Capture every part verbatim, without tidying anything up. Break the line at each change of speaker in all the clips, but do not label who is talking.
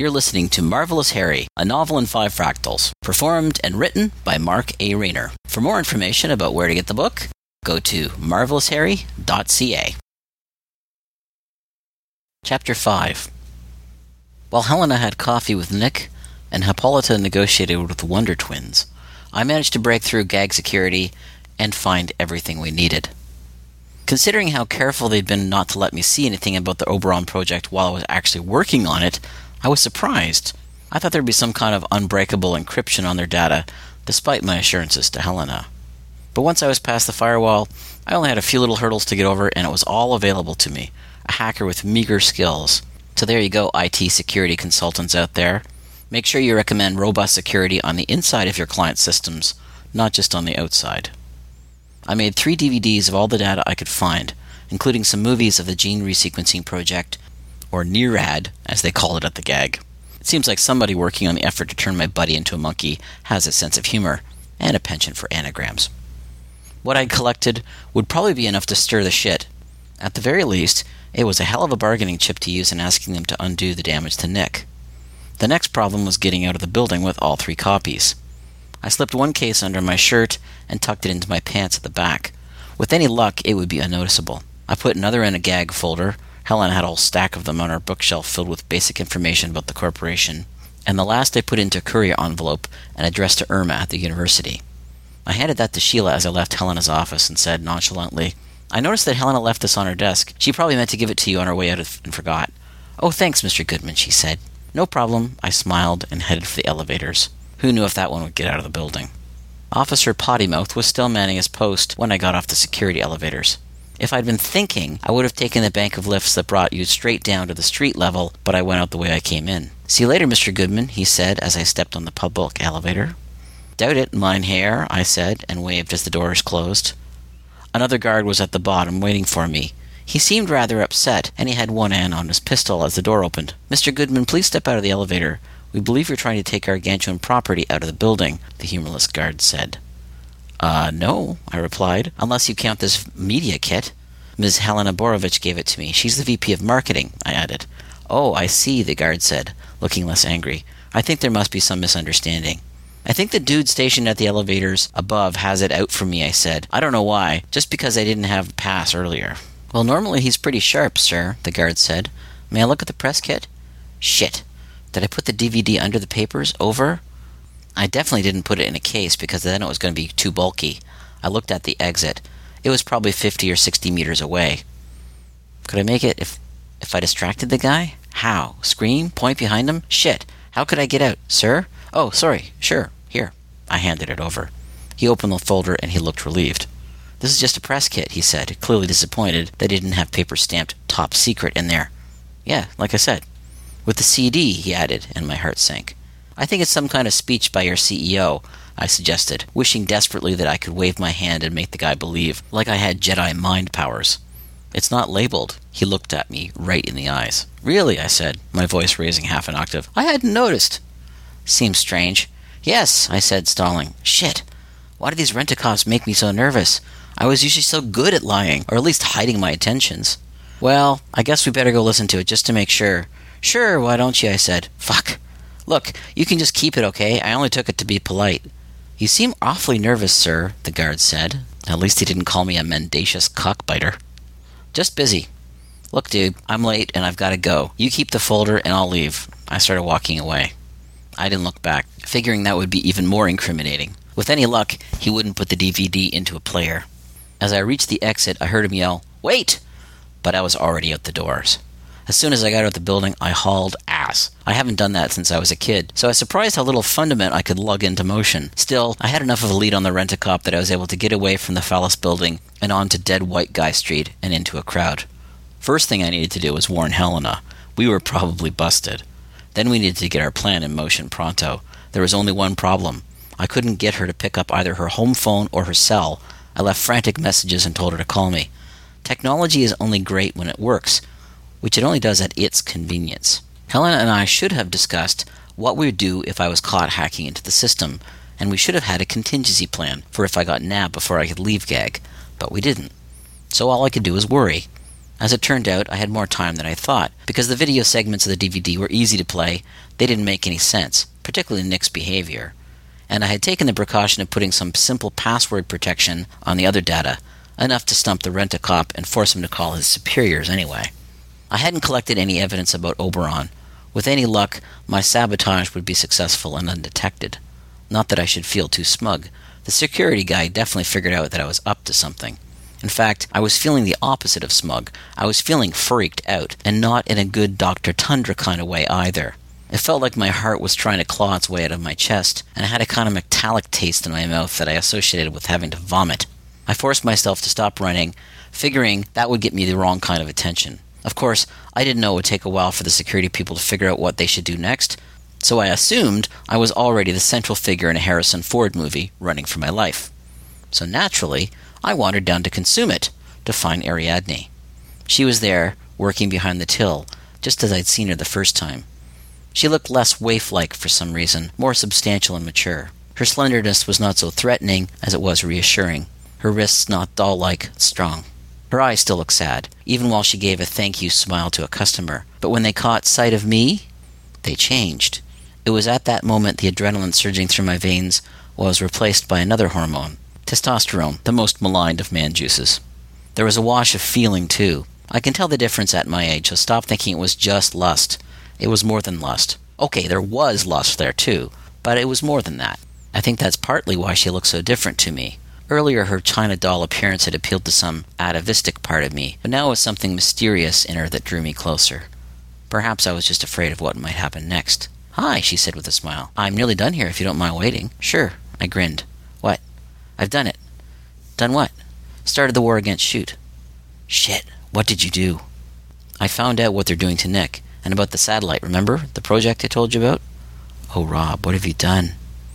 You're listening to Marvelous Harry, a novel in five fractals, performed and written by Mark A. Rayner. For more information about where to get the book, go to marvelous harry dot c a. Chapter five. While Helena had coffee with Nick and Hippolyta negotiated with the Wonder Twins, I managed to break through gag security and find everything we needed. Considering how careful they'd been not to let me see anything about the Oberon project while I was actually working on it, I was surprised. I thought there'd be some kind of unbreakable encryption on their data, despite my assurances to Helena. But once I was past the firewall, I only had a few little hurdles to get over, and it was all available to me, a hacker with meager skills. So there you go, I T security consultants out there. Make sure you recommend robust security on the inside of your client systems, not just on the outside. I made three D V Ds of all the data I could find, including some movies of the Gene Resequencing Project, or NERAD, as they call it at the gag. It seems like somebody working on the effort to turn my buddy into a monkey has a sense of humor, and a penchant for anagrams. What I'd collected would probably be enough to stir the shit. At the very least, it was a hell of a bargaining chip to use in asking them to undo the damage to Nick. The next problem was getting out of the building with all three copies. I slipped one case under my shirt and tucked it into my pants at the back. With any luck, it would be unnoticeable. I put another in a gag folder. Helen had a whole stack of them on her bookshelf filled with basic information about the corporation. And the last I put into a courier envelope and addressed to Irma at the university. I handed that to Sheila as I left Helena's office and said nonchalantly, "I noticed that Helena left this on her desk. She probably meant to give it to you on her way out and forgot." "Oh, thanks, Mister Goodman," she said. "No problem." I smiled and headed for the elevators. Who knew if that one would get out of the building? Officer Pottymouth was still manning his post when I got off the security elevators. If I'd been thinking, I would have taken the bank of lifts that brought you straight down to the street level, but I went out the way I came in. "See you later, Mister Goodman," he said as I stepped on the public elevator. "Doubt it, mein Herr," I said, and waved as the doors closed. Another guard was at the bottom waiting for me. He seemed rather upset, and he had one hand on his pistol as the door opened. "Mister Goodman, please step out of the elevator. We believe you're trying to take gargantuan property out of the building," the humorless guard said. Uh, no, I replied, "unless you count this media kit." "Miz Helena Borovich gave it to me. She's the V P of Marketing," I added. "Oh, I see," the guard said, looking less angry. "I think there must be some misunderstanding." "I think the dude stationed at the elevators above has it out for me," I said. "I don't know why, just because I didn't have the pass earlier." "Well, normally he's pretty sharp, sir," the guard said. "May I look at the press kit?" Shit. Did I put the D V D under the papers, over? I definitely didn't put it in a case because then it was going to be too bulky. I looked at the exit. It was probably fifty or sixty meters away. Could I make it if if I distracted the guy? How? Scream? Point behind him? Shit. How could I get out? "Sir? Oh, sorry. Sure. Here." I handed it over. He opened the folder and he looked relieved. "This is just a press kit," he said, clearly disappointed that he didn't have paper stamped "Top Secret" in there. "Yeah, like I said." "With the C D," he added, and my heart sank. "I think it's some kind of speech by your C E O, I suggested, wishing desperately that I could wave my hand and make the guy believe, like I had Jedi mind powers. "It's not labeled." He looked at me right in the eyes. "Really?" I said, my voice raising half an octave. "I hadn't noticed." "Seems strange." "Yes," I said, stalling. "Shit. Why do these rent-a-cops make me so nervous? I was usually so good at lying, or at least hiding my intentions." "Well, I guess we better go listen to it just to make sure." "Sure, why don't you?" I said. Fuck. "Look, you can just keep it, okay? I only took it to be polite." "You seem awfully nervous, sir," the guard said. At least he didn't call me a mendacious cockbiter. "Just busy." "Look, dude, I'm late and I've got to go. You keep the folder and I'll leave." I started walking away. I didn't look back, figuring that would be even more incriminating. With any luck, he wouldn't put the D V D into a player. As I reached the exit, I heard him yell, "Wait!" But I was already out the doors. As soon as I got out of the building, I hauled ass. I haven't done that since I was a kid, so I was surprised how little fundament I could lug into motion. Still, I had enough of a lead on the rent-a-cop that I was able to get away from the Phallus building and onto Dead White Guy Street and into a crowd. First thing I needed to do was warn Helena. We were probably busted. Then we needed to get our plan in motion pronto. There was only one problem. I couldn't get her to pick up either her home phone or her cell. I left frantic messages and told her to call me. Technology is only great when it works, which it only does at its convenience. Helena and I should have discussed what we would do if I was caught hacking into the system, and we should have had a contingency plan for if I got nabbed before I could leave gag, but we didn't. So all I could do was worry. As it turned out, I had more time than I thought. Because the video segments of the D V D were easy to play, they didn't make any sense, particularly Nick's behavior. And I had taken the precaution of putting some simple password protection on the other data, enough to stump the rent-a-cop and force him to call his superiors anyway. I hadn't collected any evidence about Oberon. With any luck, my sabotage would be successful and undetected. Not that I should feel too smug. The security guy definitely figured out that I was up to something. In fact, I was feeling the opposite of smug. I was feeling freaked out, and not in a good Doctor Tundra kind of way either. It felt like my heart was trying to claw its way out of my chest, and I had a kind of metallic taste in my mouth that I associated with having to vomit. I forced myself to stop running, figuring that would get me the wrong kind of attention. Of course, I didn't know it would take a while for the security people to figure out what they should do next, so I assumed I was already the central figure in a Harrison Ford movie running for my life. So naturally, I wandered down to Consummate to find Ariadne. She was there, working behind the till, just as I'd seen her the first time. She looked less waif-like for some reason, more substantial and mature. Her slenderness was not so threatening as it was reassuring. Her wrists not doll-like, strong. Her eyes still looked sad, even while she gave a thank-you smile to a customer. But when they caught sight of me, they changed. It was at that moment the adrenaline surging through my veins was replaced by another hormone, testosterone, the most maligned of man juices. There was a wash of feeling, too. I can tell the difference at my age, so stop thinking it was just lust. It was more than lust. Okay, there was lust there, too, but it was more than that. I think that's partly why she looked so different to me. Earlier, her China doll appearance had appealed to some atavistic part of me, but now it was something mysterious in her that drew me closer. Perhaps I was just afraid of what might happen next. "Hi," she said with a smile. "I'm nearly done here if you don't mind waiting." "Sure," I grinned. "What?" "I've done it." "Done what?" "Started the war against Shoot." "Shit, what did you do?" "I found out what they're doing to Nick, and about the satellite, remember? The project I told you about?" "Oh, Rob, what have you done?"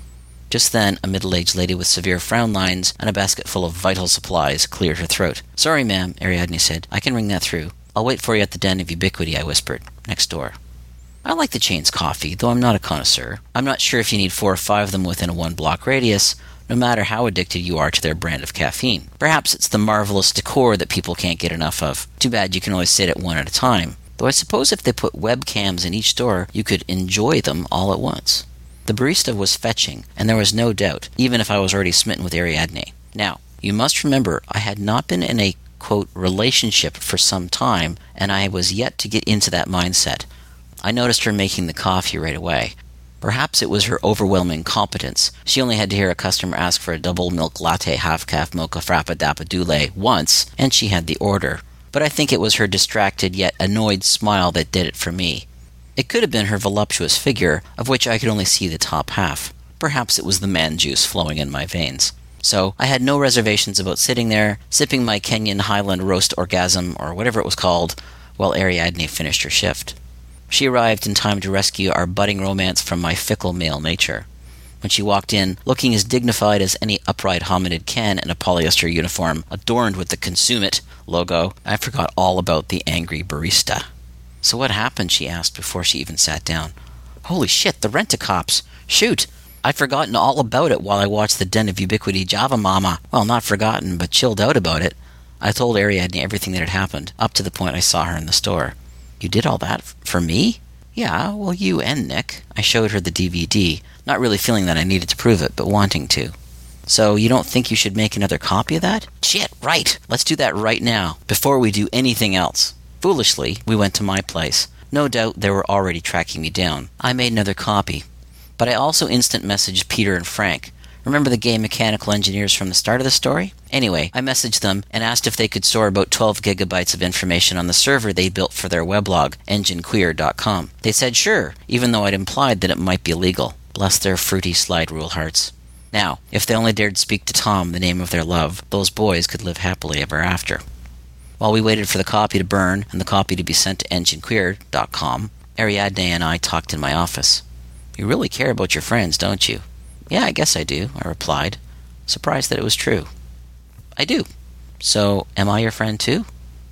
Just then, a middle-aged lady with severe frown lines and a basket full of vital supplies cleared her throat. "Sorry, ma'am," Ariadne said. "I can ring that through." "I'll wait for you at the Den of Ubiquity," I whispered. "Next door." I like the chain's coffee, though I'm not a connoisseur. I'm not sure if you need four or five of them within a one-block radius, no matter how addicted you are to their brand of caffeine. Perhaps it's the marvelous decor that people can't get enough of. Too bad you can only sit at one at a time. Though I suppose if they put webcams in each store, you could enjoy them all at once. The barista was fetching, and there was no doubt, even if I was already smitten with Ariadne. Now, you must remember, I had not been in a, quote, relationship for some time, and I was yet to get into that mindset. I noticed her making the coffee right away. Perhaps it was her overwhelming competence. She only had to hear a customer ask for a double milk latte, half-calf mocha frappa dappa doule once, and she had the order. But I think it was her distracted yet annoyed smile that did it for me. It could have been her voluptuous figure, of which I could only see the top half. Perhaps it was the man juice flowing in my veins. So I had no reservations about sitting there, sipping my Kenyan Highland roast orgasm, or whatever it was called, while Ariadne finished her shift. She arrived in time to rescue our budding romance from my fickle male nature. When she walked in, looking as dignified as any upright hominid can in a polyester uniform adorned with the Consummate logo, I forgot all about the angry barista. "So what happened?" she asked before she even sat down. "Holy shit, the rent-a-cops! Shoot! I'd forgotten all about it while I watched the Den of Ubiquity Java Mama. Well, not forgotten, but chilled out about it. I told Ariadne everything that had happened, up to the point I saw her in the store." "You did all that for me?" "Yeah, well, you and Nick." I showed her the D V D, not really feeling that I needed to prove it, but wanting to. "So you don't think you should make another copy of that?" "Shit, right! Let's do that right now, before we do anything else." Foolishly, we went to my place. No doubt they were already tracking me down. I made another copy. But I also instant messaged Peter and Frank. Remember the gay mechanical engineers from the start of the story? Anyway, I messaged them and asked if they could store about twelve gigabytes of information on the server they built for their weblog, engine queer dot com. They said sure, even though I'd implied that it might be illegal. Bless their fruity slide rule hearts. Now, if they only dared speak to Tom, the name of their love, those boys could live happily ever after. While we waited for the copy to burn and the copy to be sent to engine queer dot com, Ariadne and I talked in my office. "You really care about your friends, don't you?" "Yeah, I guess I do," I replied, surprised that it was true. "I do. So, am I your friend too?"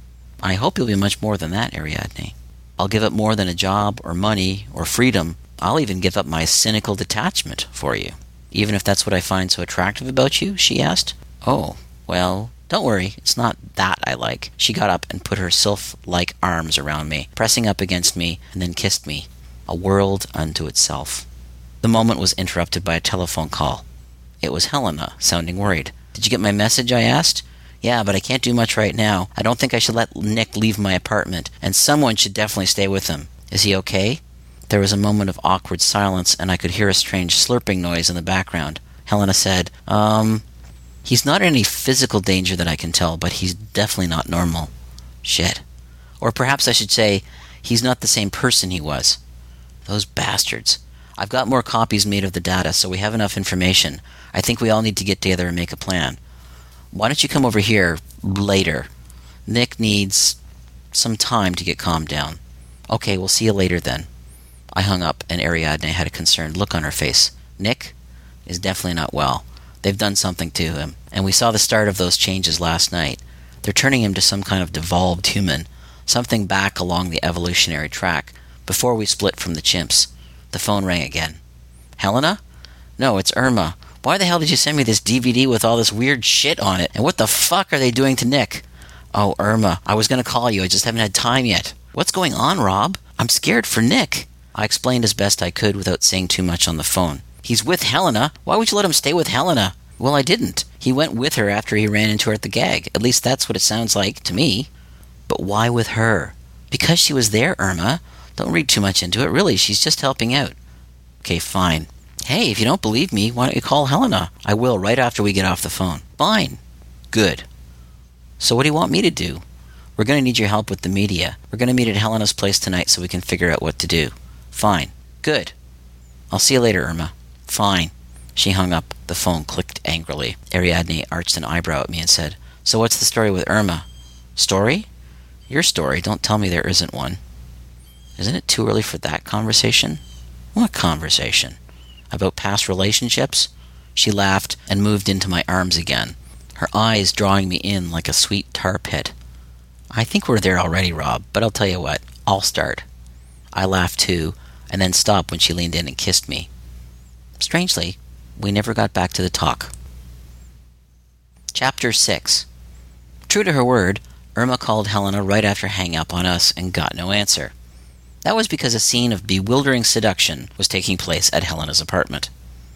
"I hope you'll be much more than that, Ariadne. I'll give up more than a job or money or freedom. I'll even give up my cynical detachment for you." "Even if that's what I find so attractive about you?" she asked. "Oh, well, Don't worry, it's not that I like. She got up and put her sylph-like arms around me, pressing up against me, and then kissed me. A world unto itself. The moment was interrupted by a telephone call. It was Helena, sounding worried. Did you get my message? I asked. Yeah, but I can't do much right now. I don't think I should let Nick leave my apartment, and someone should definitely stay with him. Is he okay? There was a moment of awkward silence, and I could hear a strange slurping noise in the background. Helena said, Um, he's not in any physical danger that I can tell, but he's definitely not normal. Shit. Or perhaps I should say, he's not the same person he was. Those bastards. I've got more copies made of the data, so we have enough information. I think we all need to get together and make a plan. Why don't you come over here later? Nick needs some time to get calmed down. Okay, we'll see you later then. I hung up, and Ariadne had a concerned look on her face. Nick is definitely not well. They've done something to him, and we saw the start of those changes last night. They're turning him to some kind of devolved human, something back along the evolutionary track, before we split from the chimps. The phone rang again. Helena? No, it's Irma. Why the hell did you send me this D V D with all this weird shit on it? And what the fuck are they doing to Nick? Oh, Irma, I was going to call you. I just haven't had time yet. What's going on, Rob? I'm scared for Nick. I explained as best I could without saying too much on the phone. He's with Helena. Why would you let him stay with Helena? Well, I didn't. He went with her after he ran into her at the gag. At least that's what it sounds like to me. But why with her? Because she was there, Irma. Don't read too much into it. Really, she's just helping out. Okay, fine. Hey, if you don't believe me, why don't you call Helena? I will right after we get off the phone. Fine. Good. So what do you want me to do? We're going to need your help with the media. We're going to meet at Helena's place tonight so we can figure out what to do. Fine. Good. I'll see you later, Irma. Fine. She hung up. The phone clicked angrily. Ariadne arched an eyebrow at me and said, So what's the story with Irma? Story? Your story. Don't tell me there isn't one. Isn't it too early for that conversation? What conversation? About past relationships? She laughed and moved into my arms again, her eyes drawing me in like a sweet tar pit. I think we're there already, Rob, but I'll tell you what, I'll start. I laughed too, and then stopped when she leaned in and kissed me. Strangely, we never got back to the talk. Chapter six. True to her word, Irma called Helena right after hang up on us and got no answer. That was because a scene of bewildering seduction was taking place at Helena's apartment.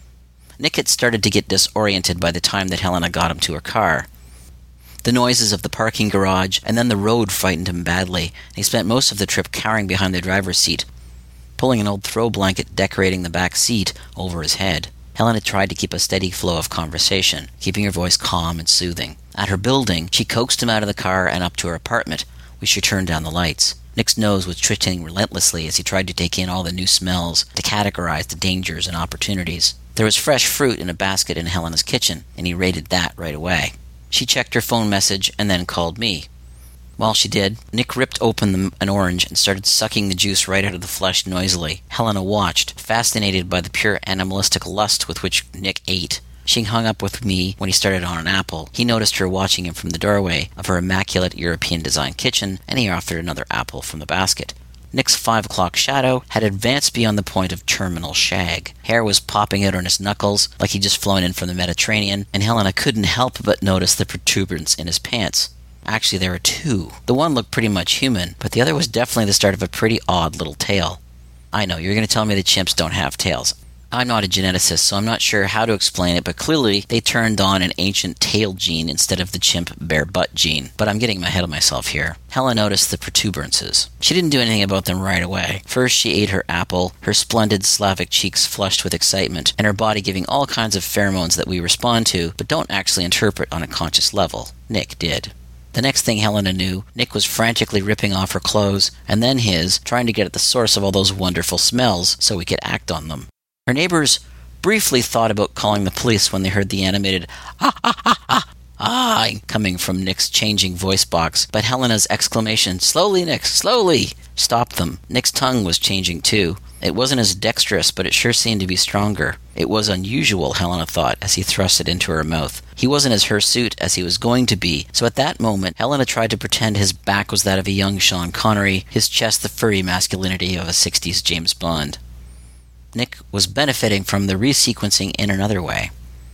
Nick had started to get disoriented by the time that Helena got him to her car. The noises of the parking garage and then the road frightened him badly, and he spent most of the trip cowering behind the driver's seat, pulling an old throw blanket decorating the back seat over his head. Helena tried to keep a steady flow of conversation, keeping her voice calm and soothing. At her building, she coaxed him out of the car and up to her apartment, where she turned down the lights. Nick's nose was twitching relentlessly as he tried to take in all the new smells, to categorize the dangers and opportunities. There was fresh fruit in a basket in Helena's kitchen, and he raided that right away. She checked her phone message and then called me. While she did, Nick ripped open the, an orange and started sucking the juice right out of the flesh noisily. Helena watched, fascinated by the pure animalistic lust with which Nick ate. She hung up with me when he started on an apple. He noticed her watching him from the doorway of her immaculate European-designed kitchen, and he offered another apple from the basket. Nick's five o'clock shadow had advanced beyond the point of terminal shag. Hair was popping out on his knuckles, like he'd just flown in from the Mediterranean, and Helena couldn't help but notice the protuberance in his pants. Actually, there were two. The one looked pretty much human, but the other was definitely the start of a pretty odd little tail. I know, you're going to tell me that chimps don't have tails. I'm not a geneticist, so I'm not sure how to explain it, but clearly they turned on an ancient tail gene instead of the chimp bare butt gene. But I'm getting ahead of myself here. Helen noticed the protuberances. She didn't do anything about them right away. First, she ate her apple, her splendid Slavic cheeks flushed with excitement, and her body giving all kinds of pheromones that we respond to, but don't actually interpret on a conscious level. Nick did. The next thing Helena knew, Nick was frantically ripping off her clothes, and then his, trying to get at the source of all those wonderful smells so we could act on them. Her neighbors briefly thought about calling the police when they heard the animated ah ah ah ah ah coming from Nick's changing voice box, but Helena's exclamation, "Slowly, Nick, slowly!" stopped them. Nick's tongue was changing too. It wasn't as dexterous, but it sure seemed to be stronger. It was unusual, Helena thought, as he thrust it into her mouth. He wasn't as hirsute as he was going to be, so at that moment, Helena tried to pretend his back was that of a young Sean Connery, his chest the furry masculinity of a sixties James Bond. Nick was benefiting from the resequencing in another way.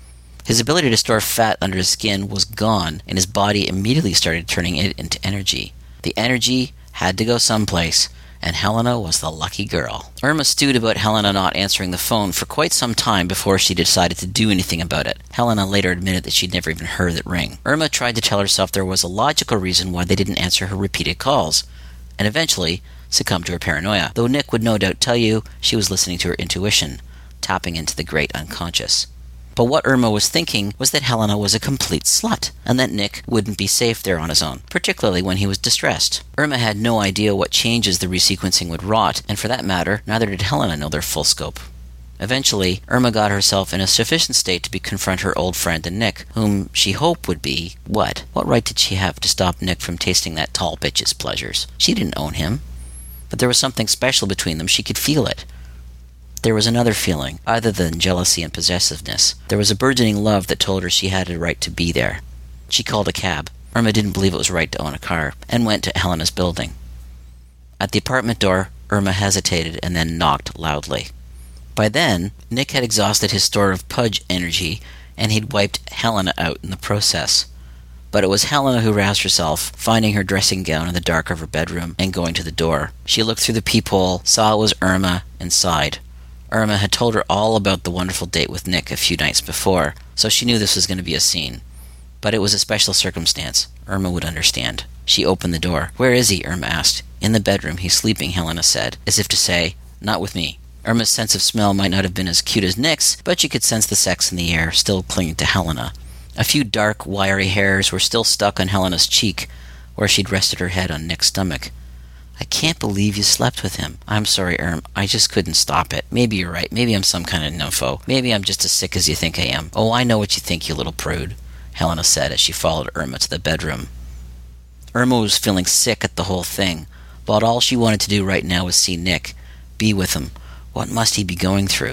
His ability to store fat under his skin was gone, and his body immediately started turning it into energy. The energy had to go someplace, and Helena was the lucky girl. Irma stewed about Helena not answering the phone for quite some time before she decided to do anything about it. Helena later admitted that she'd never even heard it ring. Irma tried to tell herself there was a logical reason why they didn't answer her repeated calls, and eventually succumbed to her paranoia, though Nick would no doubt tell you she was listening to her intuition, tapping into the great unconscious. But what Irma was thinking was that Helena was a complete slut, and that Nick wouldn't be safe there on his own, particularly when he was distressed. Irma had no idea what changes the resequencing would wrought, and for that matter, neither did Helena know their full scope. Eventually, Irma got herself in a sufficient state to be confront her old friend and Nick, whom she hoped would be, what? What right did she have to stop Nick from tasting that tall bitch's pleasures? She didn't own him. But there was something special between them, she could feel it. There was another feeling, other than jealousy and possessiveness. There was a burgeoning love that told her she had a right to be there. She called a cab. Irma didn't believe it was right to own a car, and went to Helena's building. At the apartment door, Irma hesitated and then knocked loudly. By then, Nick had exhausted his store of pudge energy, and he'd wiped Helena out in the process. But it was Helena who roused herself, finding her dressing gown in the dark of her bedroom and going to the door. She looked through the peephole, saw it was Irma, and sighed. Irma had told her all about the wonderful date with Nick a few nights before, so she knew this was going to be a scene. But it was a special circumstance. Irma would understand. She opened the door. "Where is he?" Irma asked. "In the bedroom. He's sleeping," Helena said, as if to say, "Not with me." Irma's sense of smell might not have been as cute as Nick's, but she could sense the sex in the air, still clinging to Helena. A few dark, wiry hairs were still stuck on Helena's cheek, where she'd rested her head on Nick's stomach. "I can't believe you slept with him." "I'm sorry, Irm. I just couldn't stop it. Maybe you're right. Maybe I'm some kind of nympho. Maybe I'm just as sick as you think I am." "Oh, I know what you think, you little prude," Helena said as she followed Irma to the bedroom. Irma was feeling sick at the whole thing, but all she wanted to do right now was see Nick, be with him. What must he be going through?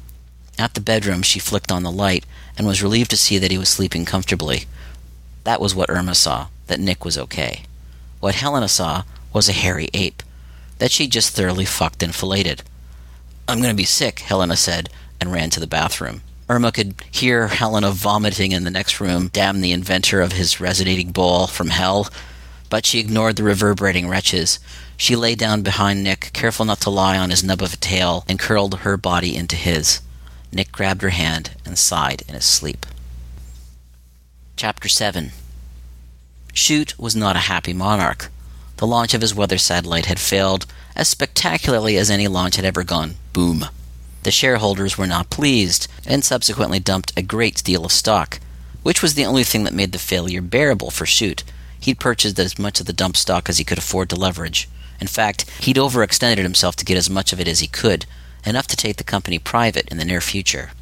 At the bedroom, she flicked on the light and was relieved to see that he was sleeping comfortably. That was what Irma saw, that Nick was okay. What Helena saw was a hairy ape, that she just thoroughly fucked and filleted. "I'm going to be sick," Helena said, and ran to the bathroom. Irma could hear Helena vomiting in the next room, damn the inventor of his resonating bowl from hell, but she ignored the reverberating wretches. She lay down behind Nick, careful not to lie on his nub of a tail, and curled her body into his. Nick grabbed her hand and sighed in his sleep. Chapter seven. Chute was not a happy monarch. The launch of his weather satellite had failed as spectacularly as any launch had ever gone boom. The shareholders were not pleased, and subsequently dumped a great deal of stock, which was the only thing that made the failure bearable for Chute. He'd purchased as much of the dump stock as he could afford to leverage. In fact, he'd overextended himself to get as much of it as he could, enough to take the company private in the near future.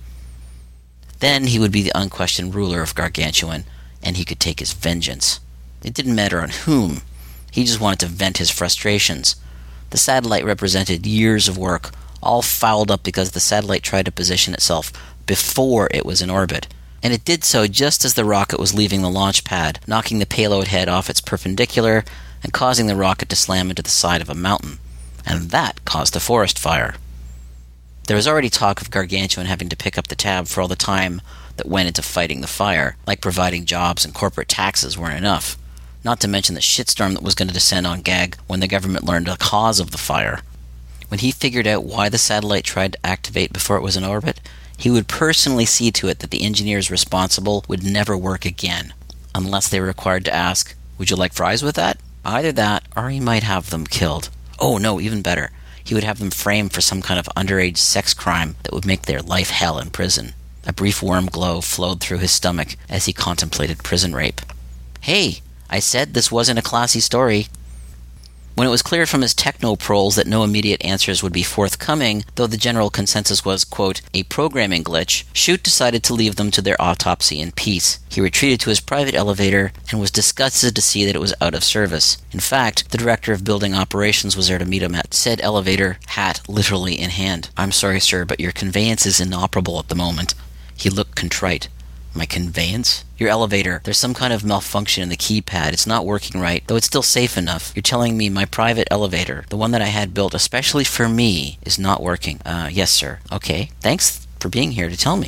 Then he would be the unquestioned ruler of Gargantuan, and he could take his vengeance. It didn't matter on whom. He just wanted to vent his frustrations. The satellite represented years of work, all fouled up because the satellite tried to position itself before it was in orbit. And it did so just as the rocket was leaving the launch pad, knocking the payload head off its perpendicular and causing the rocket to slam into the side of a mountain. And that caused a forest fire. There was already talk of Gargantuan having to pick up the tab for all the time that went into fighting the fire, like providing jobs and corporate taxes weren't enough. Not to mention the shitstorm that was going to descend on Gag when the government learned the cause of the fire. When he figured out why the satellite tried to activate before it was in orbit, he would personally see to it that the engineers responsible would never work again, unless they were required to ask, "Would you like fries with that?" Either that, or he might have them killed. Oh no, even better. He would have them framed for some kind of underage sex crime that would make their life hell in prison. A brief warm glow flowed through his stomach as he contemplated prison rape. Hey! I said this wasn't a classy story. When it was clear from his techno-proles that no immediate answers would be forthcoming, though the general consensus was, quote, a programming glitch, Chute decided to leave them to their autopsy in peace. He retreated to his private elevator and was disgusted to see that it was out of service. In fact, the director of building operations was there to meet him at said elevator, hat literally in hand. "I'm sorry, sir, but your conveyance is inoperable at the moment." He looked contrite. "My conveyance? Your elevator. There's some kind of malfunction in the keypad. It's not working right, though it's still safe enough. You're telling me my private elevator, the one that I had built especially for me, is not working?" Uh, yes, sir. Okay. Thanks for being here to tell me."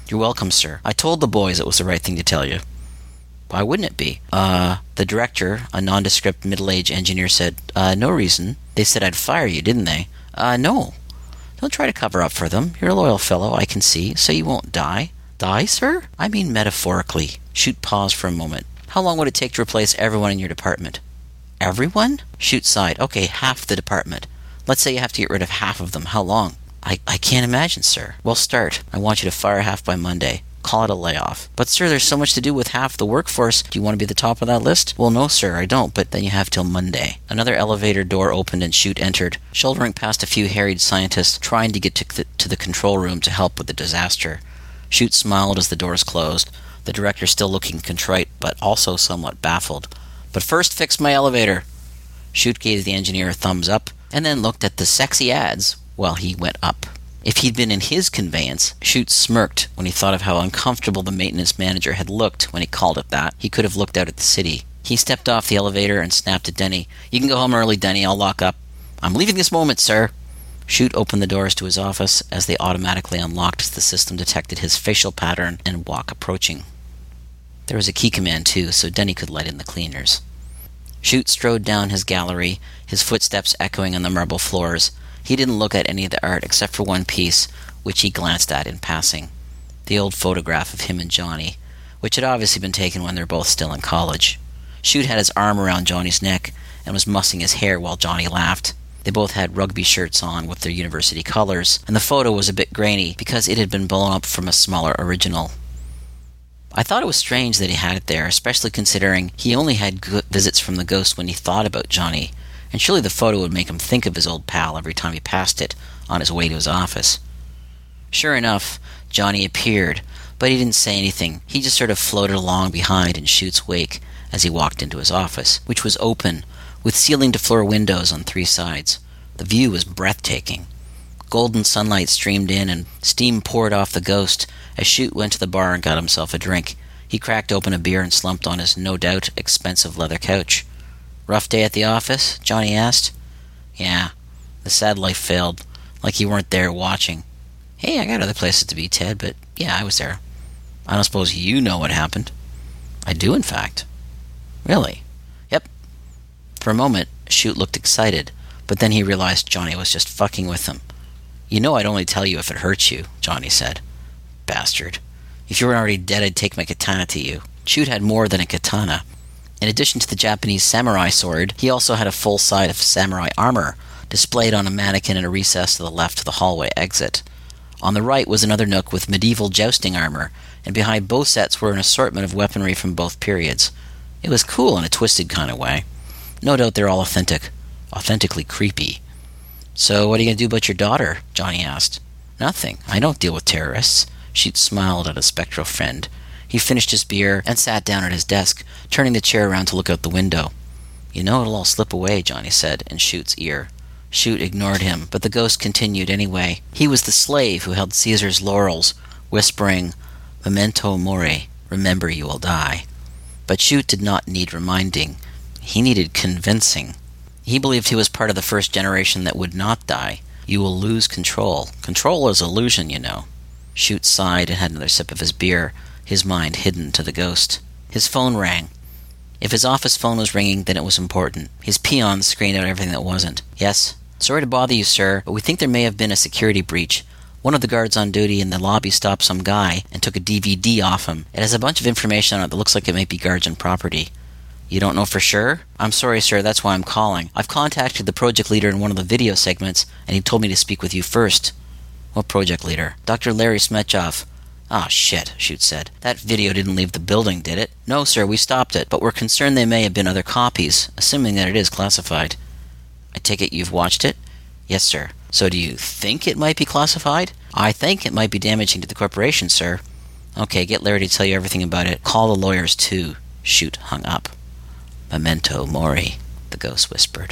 You're welcome, sir. I told the boys it was the right thing to tell you. Why wouldn't it be? Uh, the director, a nondescript middle-aged engineer, said, uh, no reason. They said I'd fire you, didn't they? Uh, no. Don't try to cover up for them. You're a loyal fellow, I can see, so you won't die. Die, sir? I mean metaphorically. Shoot paused for a moment. How long would it take to replace everyone in your department? Everyone? Shoot sighed. Okay, half the department. Let's say you have to get rid of half of them. How long? I, I can't imagine, sir. Well, start. I want you to fire half by Monday. Call it a layoff. But, sir, there's so much to do with half the workforce. Do you want to be the top of that list? Well, no, sir, I don't, but then you have till Monday. Another elevator door opened and Shoot entered, shouldering past a few harried scientists trying to get to the, to the control room to help with the disaster. Shoot smiled as the doors closed, the director still looking contrite, but also somewhat baffled. But first, fix my elevator. Shoot gave the engineer a thumbs up, and then looked at the sexy ads while he went up. If he'd been in his conveyance, Shoot smirked when he thought of how uncomfortable the maintenance manager had looked when he called it that. He could have looked out at the city. He stepped off the elevator and snapped at Denny. You can go home early, Denny. I'll lock up. I'm leaving this moment, sir. Shoot opened the doors to his office as they automatically unlocked as the system detected his facial pattern and walk approaching. There was a key command, too, so Denny could let in the cleaners. Shoot strode down his gallery, his footsteps echoing on the marble floors. He didn't look at any of the art except for one piece, which he glanced at in passing. The old photograph of him and Johnny, which had obviously been taken when they were both still in college. Shoot had his arm around Johnny's neck and was mussing his hair while Johnny laughed. They both had rugby shirts on with their university colors, and the photo was a bit grainy because it had been blown up from a smaller original. I thought it was strange that he had it there, especially considering he only had good visits from the ghost when he thought about Johnny, and surely the photo would make him think of his old pal every time he passed it on his way to his office. Sure enough, Johnny appeared, but he didn't say anything. He just sort of floated along behind in Shoot's wake as he walked into his office, which was open, with ceiling-to-floor windows on three sides. The view was breathtaking. Golden sunlight streamed in and steam poured off the ghost as Shoot went to the bar and got himself a drink. He cracked open a beer and slumped on his no-doubt expensive leather couch. Rough day at the office? Johnny asked. Yeah, the sad life failed, like you weren't there watching. Hey, I got other places to be, Ted, but yeah, I was there. I don't suppose you know what happened. I do, in fact. Really? Yep. For a moment, Shoot looked excited, but then he realized Johnny was just fucking with him. You know I'd only tell you if it hurts you, Johnny said. Bastard. If you were already dead, I'd take my katana to you. Shoot had more than a katana. In addition to the Japanese samurai sword, he also had a full set of samurai armor, displayed on a mannequin in a recess to the left of the hallway exit. On the right was another nook with medieval jousting armor, and behind both sets were an assortment of weaponry from both periods. It was cool in a twisted kind of way. No doubt they're all authentic. Authentically creepy. So what are you going to do about your daughter? Johnny asked. Nothing. I don't deal with terrorists. Shoot smiled at a spectral friend. He finished his beer and sat down at his desk, turning the chair around to look out the window. You know it'll all slip away, Johnny said in Shoot's ear. Shoot ignored him, but the ghost continued anyway. He was the slave who held Caesar's laurels, whispering, Memento mori, remember you will die. But Shoot did not need reminding. He needed convincing. He believed he was part of the first generation that would not die. You will lose control. Control is illusion, you know. Shoot sighed and had another sip of his beer, his mind hidden to the ghost. His phone rang. If his office phone was ringing, then it was important. His peons screened out everything that wasn't. Yes? Sorry to bother you, sir, but we think there may have been a security breach. One of the guards on duty in the lobby stopped some guy and took a D V D off him. It has a bunch of information on it that looks like it might be Guardian property. You don't know for sure? I'm sorry, sir, that's why I'm calling. I've contacted the project leader in one of the video segments, and he told me to speak with you first. What project leader? Doctor Larry Smetchov. Ah, shit, Shoot said. That video didn't leave the building, did it? No, sir, we stopped it, but we're concerned there may have been other copies, assuming that it is classified. I take it you've watched it? Yes, sir. So do you think it might be classified? I think it might be damaging to the corporation, sir. Okay, get Larry to tell you everything about it. Call the lawyers, too. Shoot hung up. Memento mori, the ghost whispered.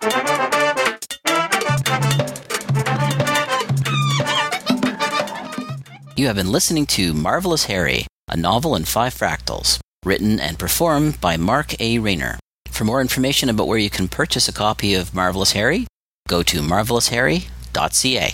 You have been listening to Marvelous Harry, a novel in five fractals, written and performed by Mark A. Rayner. For more information about where you can purchase a copy of Marvelous Harry, go to marvelous harry dot c a.